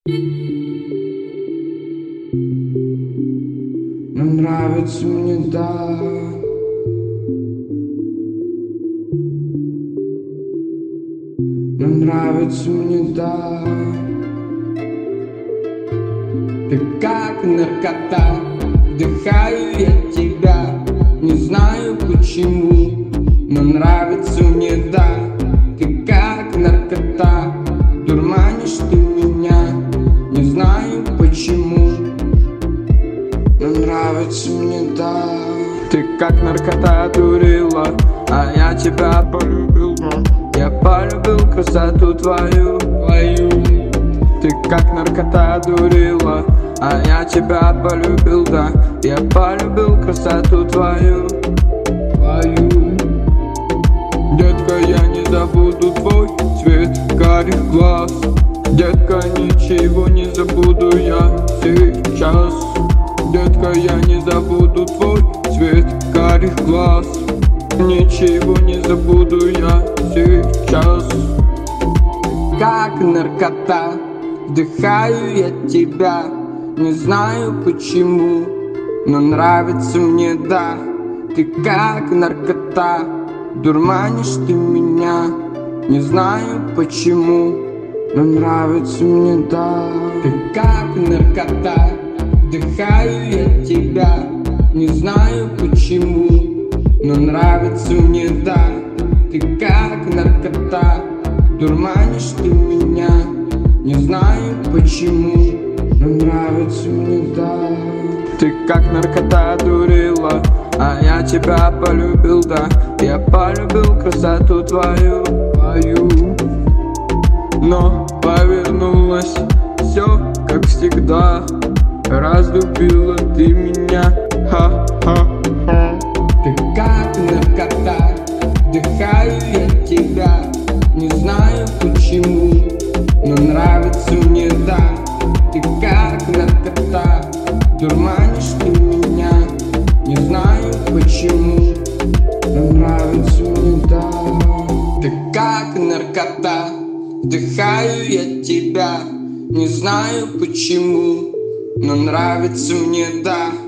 Но нравится мне, да. Но нравится мне, да. Ты как наркота, вдыхаю я тебя. Не знаю почему, но нравится мне, да. Ты как наркота, дурманишь ты меня. Не знаю почему, но нравится мне, да. Ты как наркота дурила, а я тебя полюбил. Я полюбил красоту твою. Ты как наркота дурила, а я тебя полюбил, да. Я полюбил красоту твою. Детка, я не забуду твой цвет карих глаз. Детка, ничего не забуду я сейчас. Детка, я не забуду твой цвет карих глаз. Ничего не забуду я сейчас. Как наркота, вдыхаю я тебя. Не знаю почему, но нравится мне, да. Ты как наркота, дурманишь ты меня. Не знаю почему, но нравится мне, да. Ты как наркота, вдыхаю я тебя. Не знаю почему, но нравится мне, да. Ты как наркота, дурманишь ты меня. Не знаю почему, но нравится мне, да. Ты как наркота дурила, а я тебя полюбил, да. Я полюбил красоту твою. Но повернулось все, как всегда. Разлюбила ты меня, ха-ха-ха. Ты как наркота, вдыхаю я тебя. Не знаю почему, но нравится мне, да. Ты как наркота, дурманишь ты меня. Не знаю почему, но нравится мне, да. Ты как наркота, вдыхаю я тебя. Не знаю почему, но нравится мне, да.